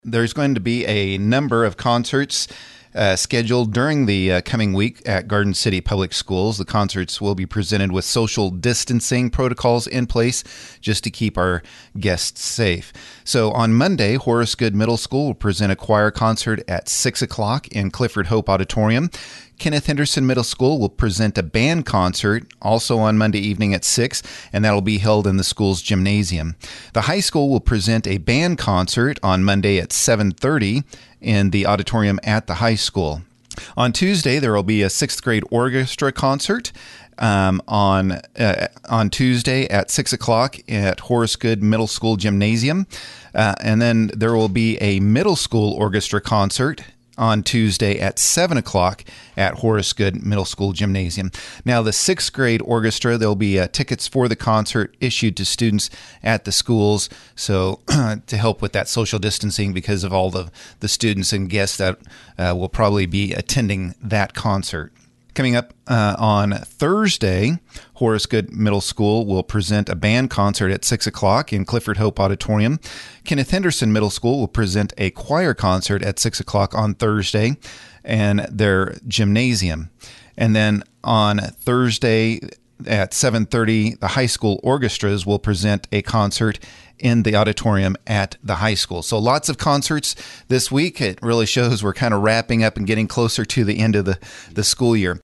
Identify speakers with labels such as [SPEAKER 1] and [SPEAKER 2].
[SPEAKER 1] There's going to be a number of concerts scheduled during the coming week at Garden City Public Schools. The concerts will be presented with social distancing protocols in place just to keep our guests safe. So on Monday, Horace Good Middle School will present a choir concert at 6 o'clock in Clifford Hope Auditorium. Kenneth Henderson Middle School will present a band concert also on Monday evening at 6, and that will be held in the school's gymnasium. The high school will present a band concert on Monday at 7:30 in the auditorium at the high school. On Tuesday, there will be a 6th grade orchestra concert on Tuesday at 6 o'clock at Horace Good Middle School Gymnasium. And then there will be a middle school orchestra concert on Tuesday at 7 o'clock at Horace Good Middle School Gymnasium. Now, the 6th grade orchestra, there'll be tickets for the concert issued to students at the schools, so to help with that social distancing because of all the students and guests that will probably be attending that concert. Coming up on Thursday, Horace Good Middle School will present a band concert at 6 o'clock in Clifford Hope Auditorium. Kenneth Henderson Middle School will present a choir concert at 6 o'clock on Thursday in their gymnasium. And then on Thursday at 7:30, the high school orchestras will present a concert in the auditorium at the high school. So lots of concerts this week. It really shows we're kind of wrapping up and getting closer to the end of the school year.